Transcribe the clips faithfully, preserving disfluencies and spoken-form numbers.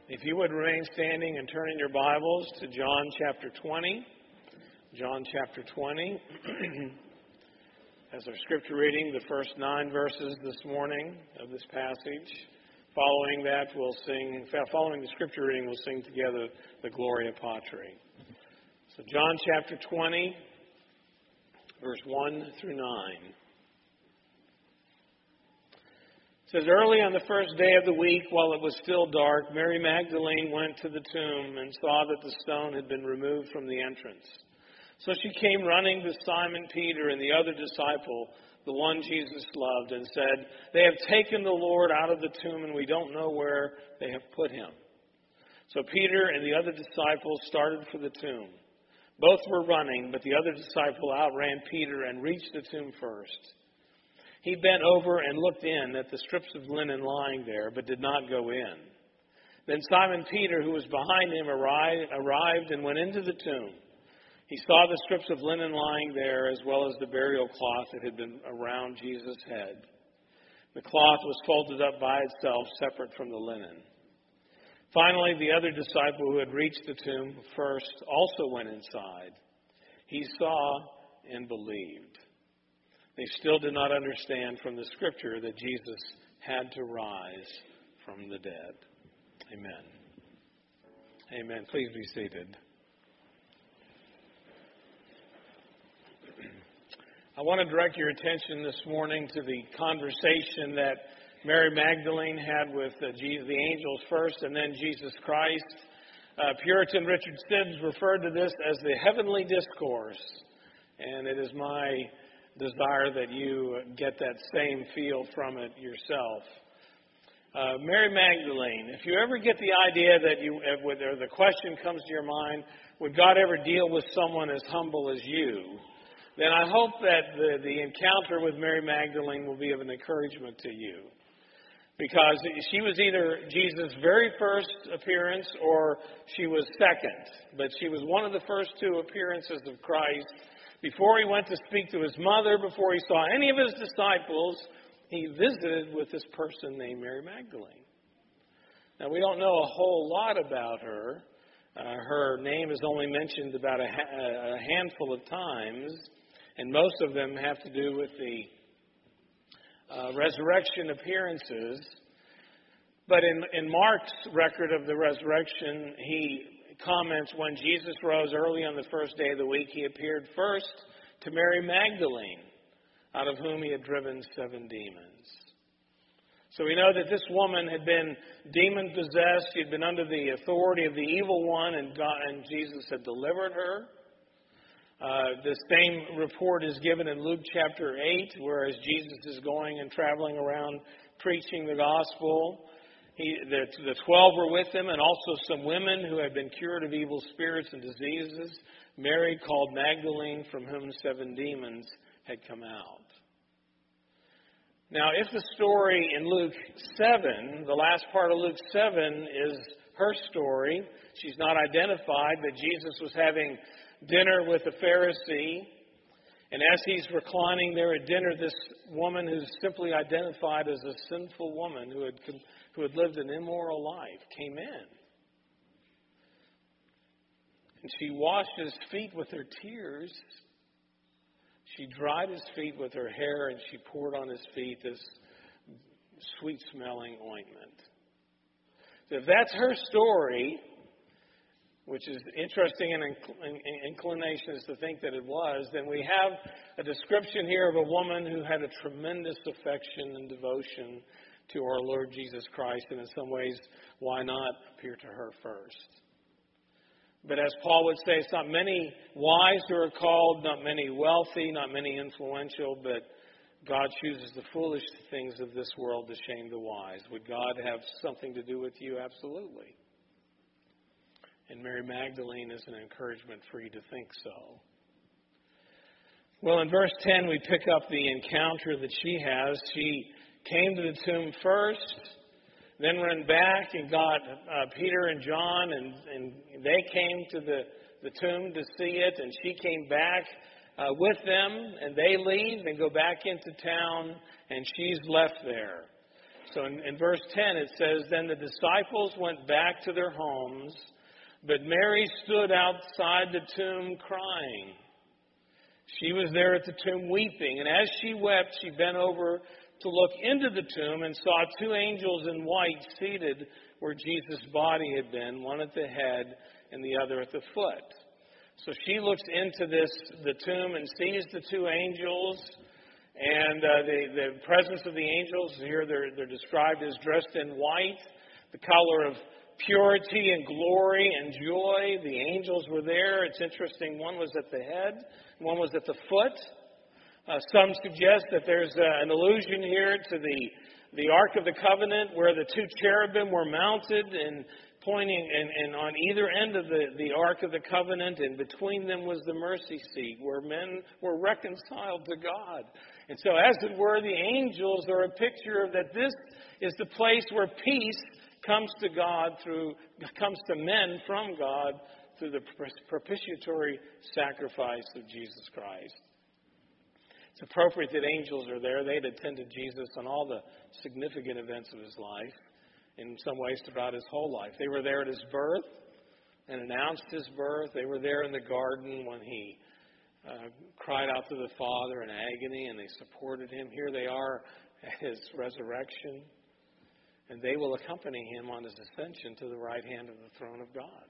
If you would remain standing and turn in your Bibles to John chapter twenty. John chapter twenty. As our scripture reading, the first nine verses this morning of this passage. Following that, we'll sing, following the scripture reading, we'll sing together the Gloria Patri. So John chapter twenty, verse one through nine. It says, early on the first day of the week, while it was still dark, Mary Magdalene went to the tomb and saw that the stone had been removed from the entrance. So she came running to Simon Peter and the other disciple, the one Jesus loved, and said, "They have taken the Lord out of the tomb, and we don't know where they have put him." So Peter and the other disciple started for the tomb. Both were running, but the other disciple outran Peter and reached the tomb first. He bent over and looked in at the strips of linen lying there, but did not go in. Then Simon Peter, who was behind him, arrived and went into the tomb. He saw the strips of linen lying there, as well as the burial cloth that had been around Jesus' head. The cloth was folded up by itself, separate from the linen. Finally, the other disciple who had reached the tomb first also went inside. He saw and believed. They still did not understand from the scripture that Jesus had to rise from the dead. Amen. Amen. Please be seated. I want to direct your attention this morning to the conversation that Mary Magdalene had with uh, Jesus, the angels first and then Jesus Christ. Uh, Puritan Richard Sibbes referred to this as the heavenly discourse, and it is my desire that you get that same feel from it yourself. Uh, Mary Magdalene, if you ever get the idea that you, or the question comes to your mind, would God ever deal with someone as humble as you? Then I hope that the, the encounter with Mary Magdalene will be of an encouragement to you. Because she was either Jesus' very first appearance or she was second. But she was one of the first two appearances of Christ. Before he went to speak to his mother, before he saw any of his disciples, he visited with this person named Mary Magdalene. Now, we don't know a whole lot about her. Uh, her name is only mentioned about a, ha- a handful of times, and most of them have to do with the uh, resurrection appearances. But in, in Mark's record of the resurrection, he comments, when Jesus rose early on the first day of the week, he appeared first to Mary Magdalene, out of whom he had driven seven demons. So we know that this woman had been demon-possessed. She had been under the authority of the evil one, and, God, and Jesus had delivered her. Uh, the same report is given in Luke chapter eight, whereas Jesus is going and traveling around preaching the gospel. He, the, the twelve were with him, and also some women who had been cured of evil spirits and diseases. Mary, called Magdalene, from whom seven demons had come out. Now, if the story in Luke seven, the last part of Luke seven, is her story, she's not identified, but Jesus was having dinner with a Pharisee. And as he's reclining there at dinner, this woman who's simply identified as a sinful woman who had who had lived an immoral life came in. And she washed his feet with her tears. She dried his feet with her hair, and she poured on his feet this sweet-smelling ointment. So if that's her story, which is interesting in inclination is to think that it was, then we have a description here of a woman who had a tremendous affection and devotion to our Lord Jesus Christ, and in some ways, why not appear to her first? But as Paul would say, it's not many wise who are called, not many wealthy, not many influential, but God chooses the foolish things of this world to shame the wise. Would God have something to do with you? Absolutely. And Mary Magdalene is an encouragement for you to think so. Well, in verse ten, we pick up the encounter that she has. She came to the tomb first, then ran back and got uh, Peter and John, and, and they came to the, the tomb to see it, and she came back uh, with them, and they leave and go back into town, and she's left there. So in, in verse ten it says, "Then the disciples went back to their homes, but Mary stood outside the tomb crying." She was there at the tomb weeping, and as she wept, she bent over to look into the tomb and saw two angels in white seated where Jesus' body had been, one at the head and the other at the foot. So she looks into this the tomb and sees the two angels, and uh, the, the presence of the angels here, they're, they're described as dressed in white, the color of purity and glory and joy. The angels were there. It's interesting, one was at the head, one was at the foot. Uh, some suggest that there's uh, an allusion here to the, the Ark of the Covenant where the two cherubim were mounted and pointing, and, and on either end of the, the Ark of the Covenant, and between them was the mercy seat where men were reconciled to God. And so, as it were, the angels are a picture of that this is the place where peace comes to God through, comes to men from God through the propitiatory sacrifice of Jesus Christ. It's appropriate that angels are there. They had attended Jesus on all the significant events of his life, in some ways throughout his whole life. They were there at his birth and announced his birth. They were there in the garden when he uh, cried out to the Father in agony, and they supported him. Here they are at his resurrection, and they will accompany him on his ascension to the right hand of the throne of God.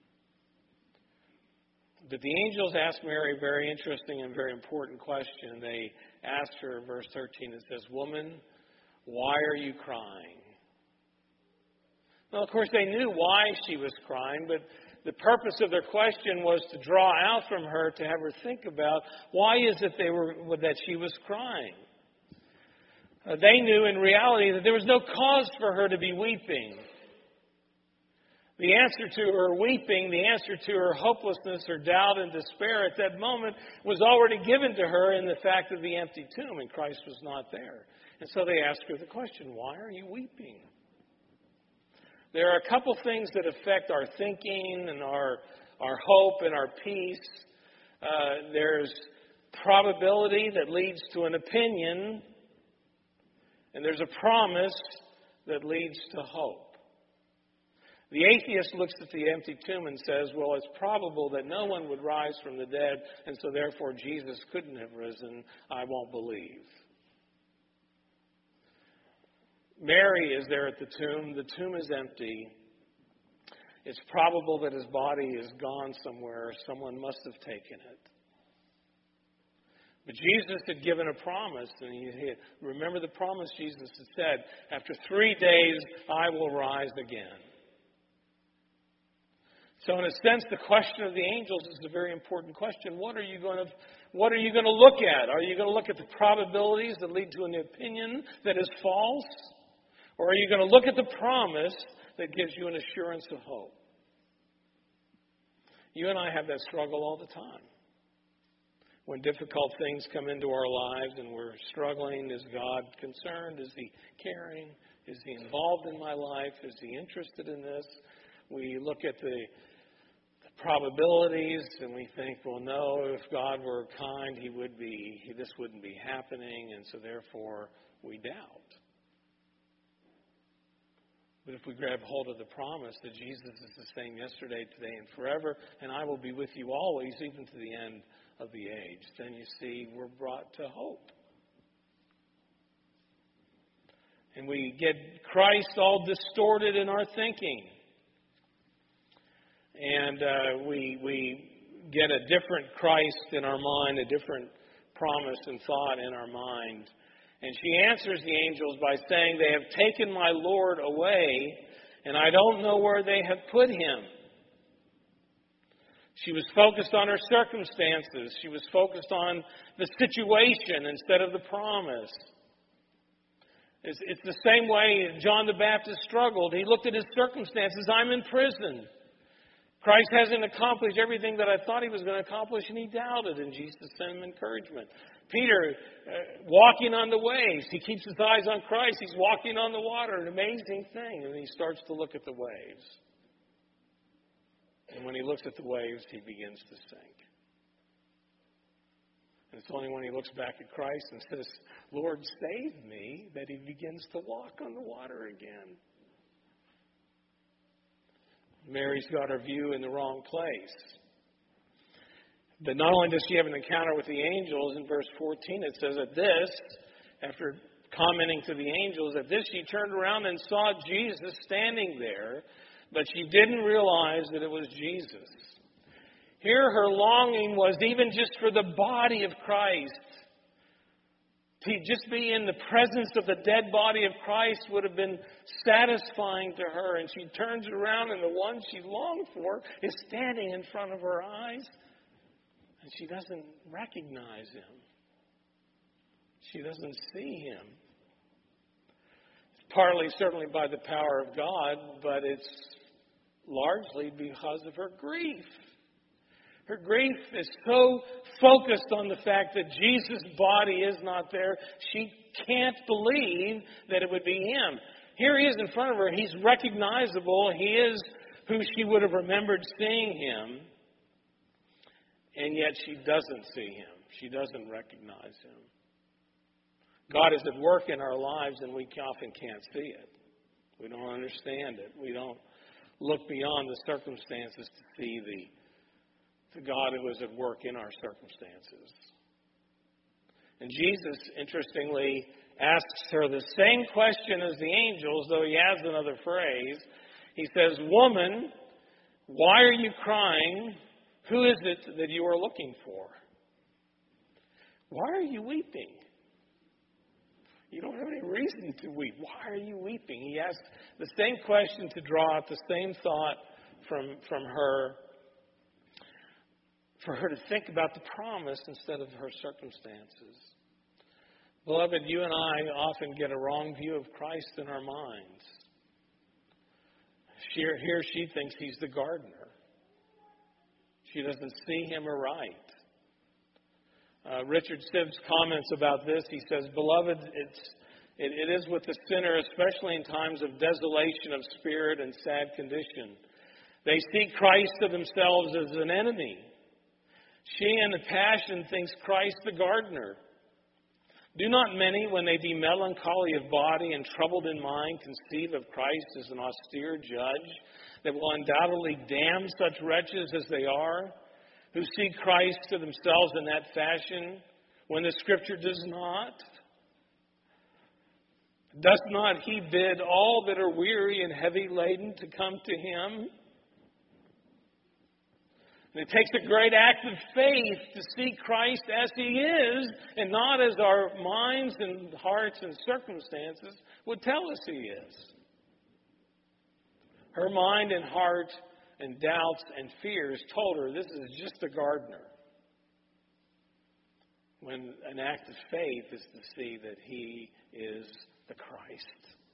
But the angels asked Mary a very interesting and very important question. They asked her, verse thirteen, it says, "Woman, why are you crying?" Well, of course, they knew why she was crying, but the purpose of their question was to draw out from her, to have her think about why is it they were that she was crying. Uh, they knew in reality that there was no cause for her to be weeping. The answer to her weeping, the answer to her hopelessness, her doubt and despair at that moment was already given to her in the fact of the empty tomb, and Christ was not there. And so they asked her the question, why are you weeping? There are a couple things that affect our thinking and our, our hope and our peace. Uh, there's probability that leads to an opinion, and there's a promise that leads to hope. The atheist looks at the empty tomb and says, well, it's probable that no one would rise from the dead, and so therefore Jesus couldn't have risen. I won't believe. Mary is there at the tomb. The tomb is empty. It's probable that his body is gone somewhere. Someone must have taken it. But Jesus had given a promise, and he had, remember the promise Jesus had said, after three days I will rise again. So in a sense, the question of the angels is a very important question. What are you going to, what are you going to look at? Are you going to look at the probabilities that lead to an opinion that is false? Or are you going to look at the promise that gives you an assurance of hope? You and I have that struggle all the time. When difficult things come into our lives and we're struggling, is God concerned? Is He caring? Is He involved in my life? Is He interested in this? We look at the probabilities and we think, well, no, if God were kind, He would be, this wouldn't be happening, and so therefore we doubt. But if we grab hold of the promise that Jesus is the same yesterday, today, and forever, and I will be with you always, even to the end of the age, then you see we're brought to hope. And we get Christ all distorted in our thinking. And uh, we we get a different Christ in our mind, a different promise and thought in our mind. And she answers the angels by saying, they have taken my Lord away, and I don't know where they have put him. She was focused on her circumstances. She was focused on the situation instead of the promise. It's, it's the same way John the Baptist struggled. He looked at his circumstances. I'm in prison. Christ hasn't accomplished everything that I thought he was going to accomplish, and he doubted, and Jesus sent him encouragement. Peter, uh, walking on the waves, he keeps his eyes on Christ. He's walking on the water, an amazing thing, and he starts to look at the waves. And when he looks at the waves, he begins to sink. And it's only when he looks back at Christ and says, Lord, save me, that he begins to walk on the water again. Mary's got her view in the wrong place. But not only does she have an encounter with the angels, in verse fourteen it says, at this, after commenting to the angels, at this she turned around and saw Jesus standing there, but she didn't realize that it was Jesus. Here her longing was even just for the body of Christ. To just be in the presence of the dead body of Christ would have been satisfying to her. And she turns around and the one she longed for is standing in front of her eyes. And she doesn't recognize him. She doesn't see him. It's partly certainly by the power of God, but it's largely because of her grief. Her grief is so focused on the fact that Jesus' body is not there, she can't believe that it would be him. Here he is in front of her. He's recognizable. He is who she would have remembered seeing him. And yet she doesn't see him. She doesn't recognize him. God is at work in our lives and we often can't see it. We don't understand it. We don't look beyond the circumstances to see the to God who is at work in our circumstances. And Jesus, interestingly, asks her the same question as the angels, though he adds another phrase. He says, woman, why are you crying? Who is it that you are looking for? Why are you weeping? You don't have any reason to weep. Why are you weeping? He asks the same question to draw out the same thought from, from her, for her to think about the promise instead of her circumstances. Beloved, you and I often get a wrong view of Christ in our minds. She, here she thinks he's the gardener. She doesn't see him aright. Uh, Richard Sibbes comments about this. He says, Beloved, it's, it, it is with the sinner, especially in times of desolation of spirit and sad condition. They see Christ to themselves as an enemy. She, in the passion, thinks Christ the gardener. Do not many, when they be melancholy of body and troubled in mind, conceive of Christ as an austere judge that will undoubtedly damn such wretches as they are, who see Christ to themselves in that fashion, when the Scripture does not? Does not he bid all that are weary and heavy laden to come to him? And it takes a great act of faith to see Christ as he is, and not as our minds and hearts and circumstances would tell us he is. Her mind and heart and doubts and fears told her this is just a gardener. When an act of faith is to see that he is the Christ.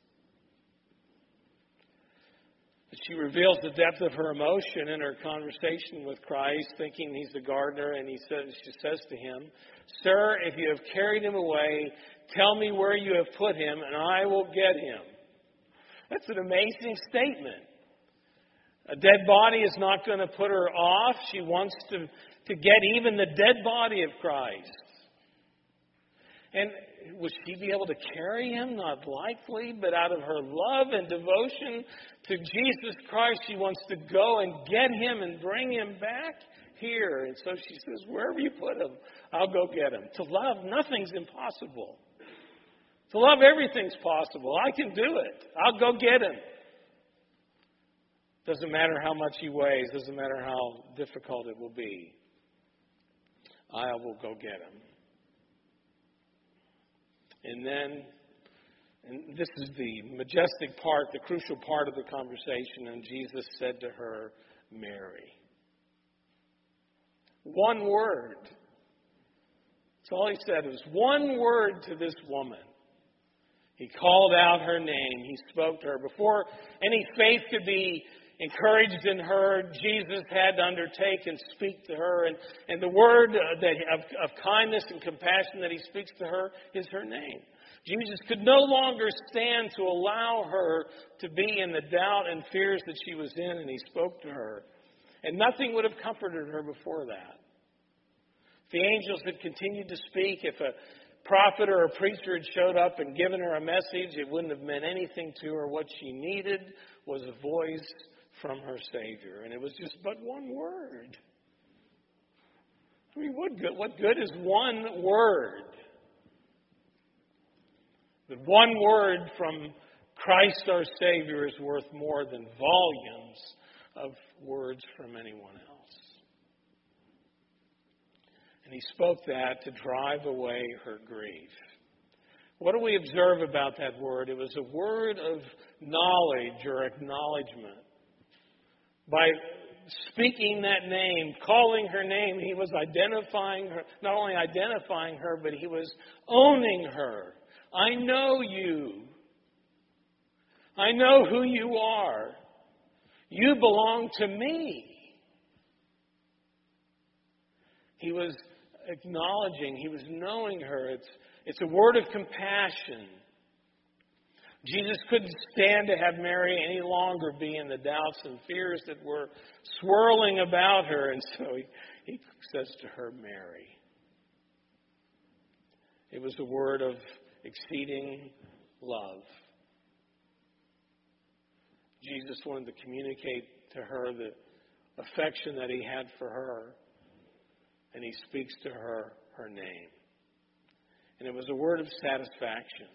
But she reveals the depth of her emotion in her conversation with Christ, thinking he's the gardener, and he says, she says to him, Sir, if you have carried him away, tell me where you have put him, and I will get him. That's an amazing statement. A dead body is not going to put her off. She wants to, to get even the dead body of Christ. And would she be able to carry him? Not likely, but out of her love and devotion to Jesus Christ, she wants to go and get him and bring him back here. And so she says, wherever you put him, I'll go get him. To love, nothing's impossible. To love, everything's possible. I can do it. I'll go get him. Doesn't matter how much he weighs. Doesn't matter how difficult it will be. I will go get him. And then, and this is the majestic part, the crucial part of the conversation, and Jesus said to her, Mary. One word. That's all he said. It was one word to this woman. He called out her name. He spoke to her. Before any faith could be encouraged in her, Jesus had to undertake and speak to her. And, and the word that of, of kindness and compassion that he speaks to her is her name. Jesus could no longer stand to allow her to be in the doubt and fears that she was in, and he spoke to her. And nothing would have comforted her before that. If the angels had continued to speak, if a prophet or a preacher had showed up and given her a message, it wouldn't have meant anything to her. What she needed was a voice from her Savior. And it was just but one word. I mean, what good, what good is one word? But one word from Christ our Savior is worth more than volumes of words from anyone else. And he spoke that to drive away her grief. What do we observe about that word? It was a word of knowledge or acknowledgement. By speaking that name, calling her name, he was identifying her, not only identifying her, but he was owning her. I know you. I know who you are. You belong to me. He was acknowledging, he was knowing her. It's, it's a word of compassion. Jesus couldn't stand to have Mary any longer be in the doubts and fears that were swirling about her. And so he, he says to her, Mary. It was a word of exceeding love. Jesus wanted to communicate to her the affection that he had for her. And he speaks to her her name. And it was a word of satisfaction.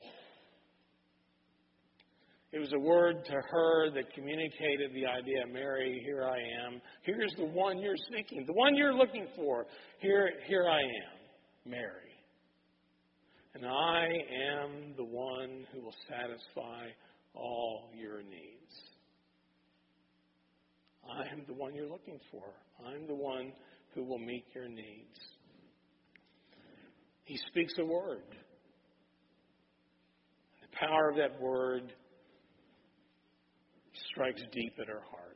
It was a word to her that communicated the idea, Mary, here I am. Here's the one you're seeking, the one you're looking for. Here, here I am, Mary. And I am the one who will satisfy all your needs. I am the one you're looking for. I'm the one who will meet your needs. He speaks a word. The power of that word strikes deep at her heart.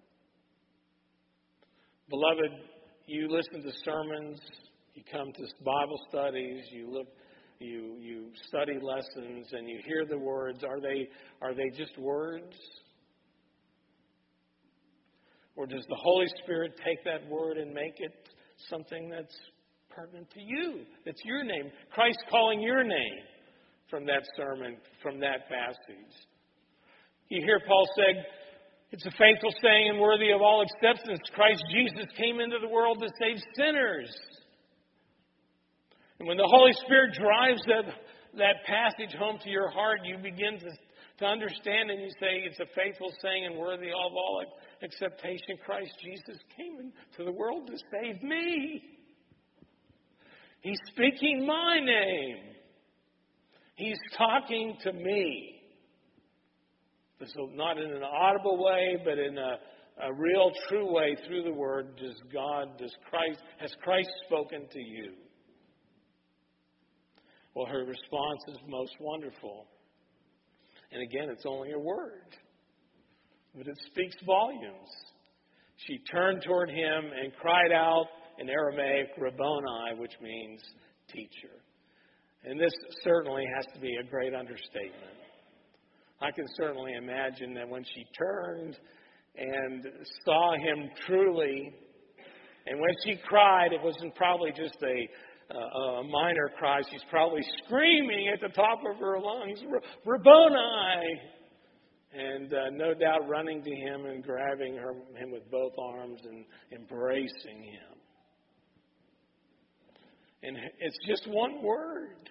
Beloved, you listen to sermons, you come to Bible studies, you look You you study lessons and you hear the words. Are they are they just words? Or does the Holy Spirit take that word and make it something that's pertinent to you? It's your name. Christ calling your name from that sermon, from that passage. You hear Paul say, it's a faithful saying and worthy of all acceptance. Christ Jesus came into the world to save sinners. And when the Holy Spirit drives that, that passage home to your heart, you begin to, to understand and you say, it's a faithful saying and worthy of all acceptation. Christ Jesus came into the world to save me. He's speaking my name. He's talking to me. So not in an audible way, but in a, a real, true way through the Word. Does God, does Christ, has Christ spoken to you? Well, her response is most wonderful. And again, it's only a word, but it speaks volumes. She turned toward him and cried out in Aramaic, Rabboni, which means teacher. And this certainly has to be a great understatement. I can certainly imagine that when she turned and saw him truly, and when she cried, it wasn't probably just a Uh, a minor cry. She's probably screaming at the top of her lungs, Rabboni! And uh, no doubt running to him and grabbing her, him with both arms and embracing him. And it's just one word.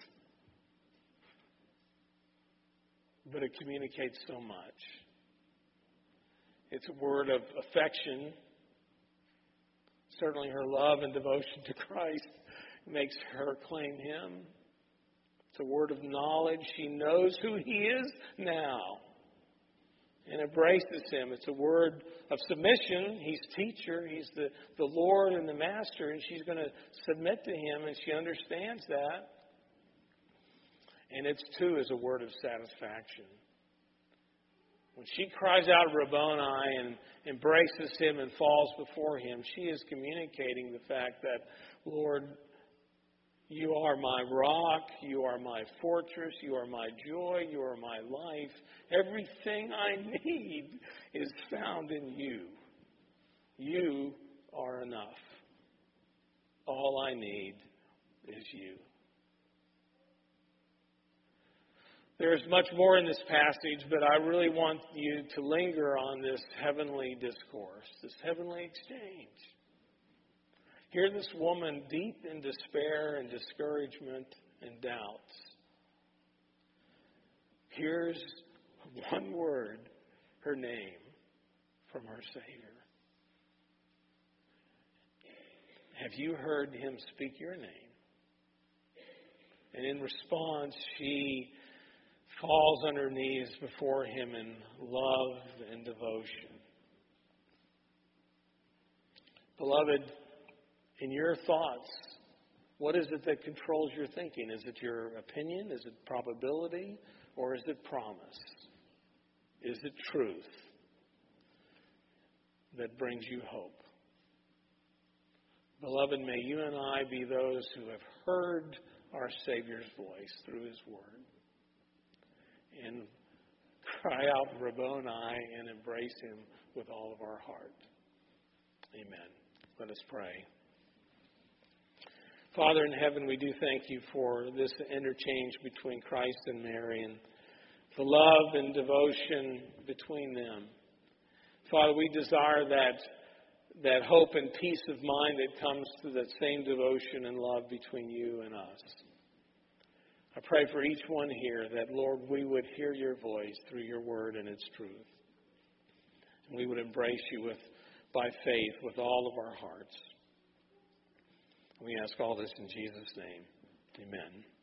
But it communicates so much. It's a word of affection. Certainly her love and devotion to Christ makes her claim him. It's a word of knowledge. She knows who he is now and embraces him. It's a word of submission. He's teacher. He's the, the Lord and the Master, and she's going to submit to him, and she understands that. And it's, too, is a word of satisfaction. When she cries out Rabboni and embraces him and falls before him, she is communicating the fact that, Lord, you are my rock, you are my fortress, you are my joy, you are my life. Everything I need is found in you. You are enough. All I need is you. There's much more in this passage, but I really want you to linger on this heavenly discourse, this heavenly exchange. Hear this woman deep in despair and discouragement and doubts. Here's one word, her name, from her Savior. Have you heard him speak your name? And in response, she falls on her knees before him in love and devotion. Beloved, in your thoughts, what is it that controls your thinking? Is it your opinion? Is it probability? Or is it promise? Is it truth that brings you hope? Beloved, may you and I be those who have heard our Savior's voice through his word and cry out Rabboni and embrace him with all of our heart. Amen. Let us pray. Father in heaven, we do thank you for this interchange between Christ and Mary and the love and devotion between them. Father, we desire that, that hope and peace of mind that comes through that same devotion and love between you and us. I pray for each one here that, Lord, we would hear your voice through your word and its truth. And we would embrace you with, by faith with all of our hearts. We ask all this in Jesus' name. Amen.